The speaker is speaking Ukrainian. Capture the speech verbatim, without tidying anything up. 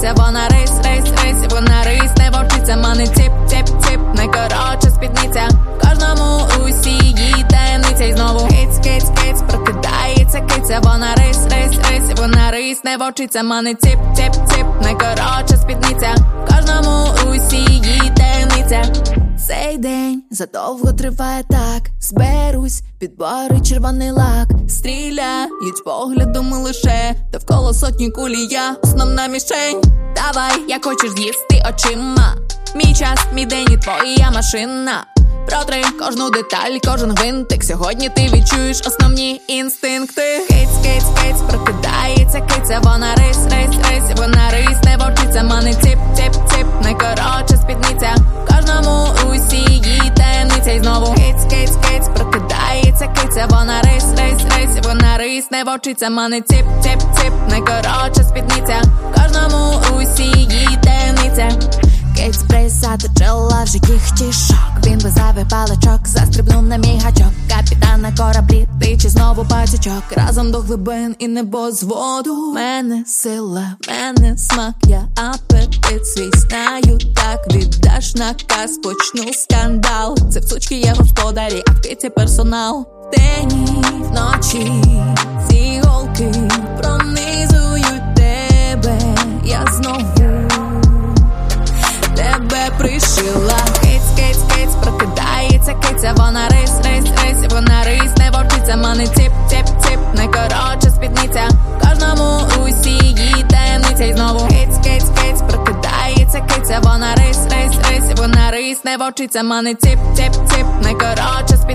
киця, вона рись, рись, рись, вона рись, не вовчиця, мани ціп, ціп, ціп, найкоротша спідниця. Кожному усі її таємниця. І знову киць, киць, киць, прокидається киця, вона рись, рись, рись, вона рись, не вовчиця, мани ціп, ціп, ціп, найкоротша спідниця. Кожному усі її таємниця. Цей день задовго триває так. Зберусь, підбори червоний лак. Стріляють поглядом лише довкола сотні кулі, я основна мішень. Давай, як хочеш з'їсти очима. Мій час, мій день і твоя машина. Протри кожну деталь, кожен гвинтик. Сьогодні ти відчуєш основні інстинкти. Киць, киць, киць, прокидається киця, вона рись, рись, рись, вона рись, не вовчиця, мани ціп, ціп, ціп, найкоротша спідниця. Кожному усі її таємниця. І знову киць, киць, киць, прокидається киця, вона рись, рись, рись, вона рись, не вовчиця, мани ціп, ціп, ціп, найкоротша спідниця. Кожному усі її таємниця. Киць присати чола вже кіхтішок. Він без зайвих паличок застрибнув на мій гачок. Капітан на кораблі, тиче знову пацючок. Разом до глибин і небо з воду. Мене сила, мене смак, я апетит свій знаю. Так віддаш наказ, почну скандал. Це в сучки є господарі, а в киці персонал. Вдень і вночі ці голки пронизують тебе. Я знову тебе пришила. Киць, киць, киць, прокидається киця, вона рись, рись, рись, вона рись, не вовчиця, мани ціп, ціп, ціп, найкоротша спідниця. Кожному усі її таємниця. І знову киць, киць, киць, прокидається киця, вона рись, рись, рись, вона рись, не вовчиця, мани ціп, ціп, ціп, найкоротша спідниця.